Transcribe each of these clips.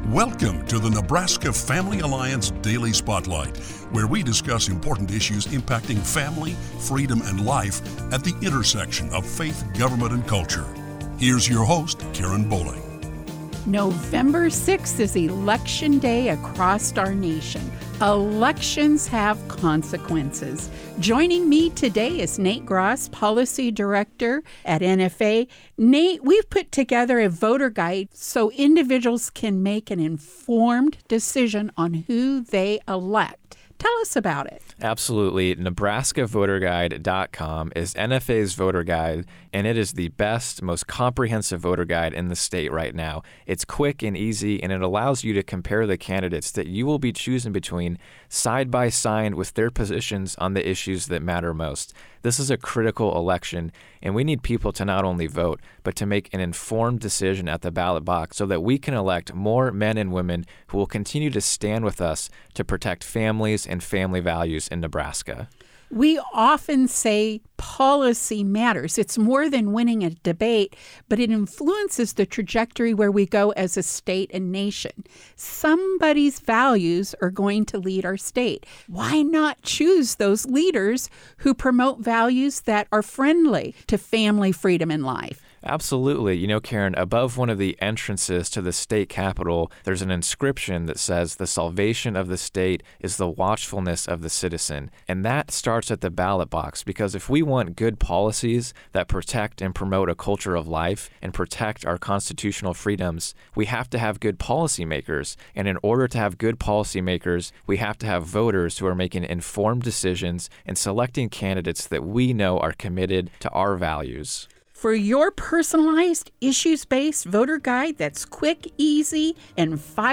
Welcome to the Nebraska Family Alliance Daily Spotlight, where we discuss important issues impacting family, freedom, and life at the intersection of faith, government, and culture. Here's your host, Karen Bowling. November 6th is Election Day across our nation. Elections have consequences. Joining me today is Nate Gross, Policy Director at NFA. Nate, we've put together a voter guide so individuals can make an informed decision on who they elect. Tell us about it. Absolutely. NebraskaVoterGuide.com is NFA's voter guide, and it is the best, most comprehensive voter guide in the state right now. It's quick and easy, and it allows you to compare the candidates that you will be choosing between side by side with their positions on the issues that matter most. This is a critical election, and we need people to not only vote, but to make an informed decision at the ballot box so that we can elect more men and women who will continue to stand with us to protect families and family values in Nebraska. We often say policy matters. It's more than winning a debate, but it influences the trajectory where we go as a state and nation. Somebody's values are going to lead our state. Why not choose those leaders who promote values that are friendly to family, freedom, and life? Absolutely. You know, Karen, above one of the entrances to the state capitol, there's an inscription that says, "The salvation of the state is the watchfulness of the citizen." And that starts at the ballot box, because if we want good policies that protect and promote a culture of life and protect our constitutional freedoms, we have to have good policymakers. And in order to have good policymakers, we have to have voters who are making informed decisions and selecting candidates that we know are committed to our values. For your personalized, issues-based voter guide that's quick, easy, and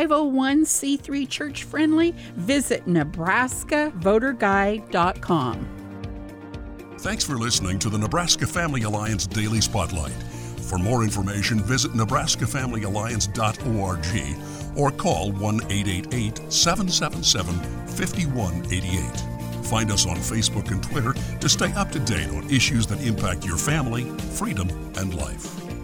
501c3 church-friendly, visit NebraskaVoterGuide.com. Thanks for listening to the Nebraska Family Alliance Daily Spotlight. For more information, visit nebraskafamilyalliance.org or call 1-888-777-5188. Find us on Facebook and Twitter to stay up to date on issues that impact your family, freedom, and life.